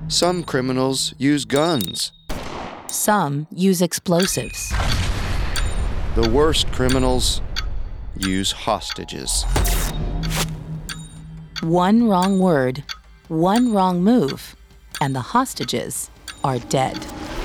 Some criminals use guns. Some use explosives. The worst criminals use hostages. One wrong word, one wrong move, and the hostages are dead.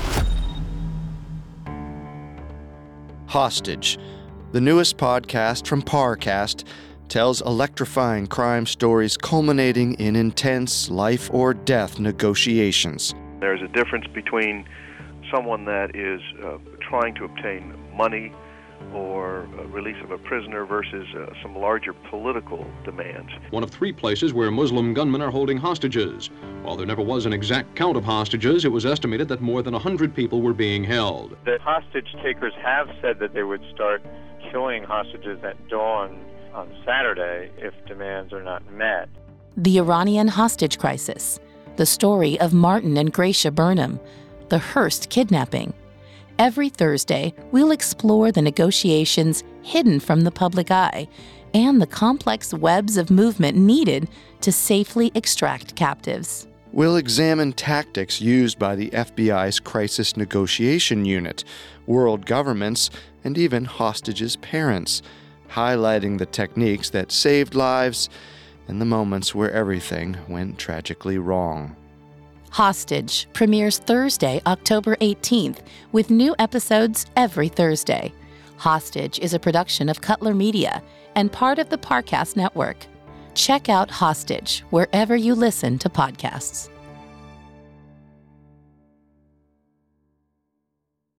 Hostage, the newest podcast from Parcast, tells electrifying crime stories culminating in intense life-or-death negotiations. There's a difference between someone that is trying to obtain money or release of a prisoner versus some larger political demands. One of 3 places where Muslim gunmen are holding hostages. While there never was an exact count of hostages, it was estimated that more than 100 people were being held. The hostage takers have said that they would start killing hostages at dawn on Saturday if demands are not met. The Iranian hostage crisis, the story of Martin and Gracia Burnham, the Hearst kidnapping. Every Thursday, we'll explore the negotiations hidden from the public eye and the complex webs of movement needed to safely extract captives. We'll examine tactics used by the FBI's Crisis Negotiation Unit, world governments, and even hostages' parents, highlighting the techniques that saved lives and the moments where everything went tragically wrong. Hostage premieres Thursday, October 18th, with new episodes every Thursday. Hostage is a production of Cutler Media and part of the Parcast Network. Check out Hostage wherever you listen to podcasts.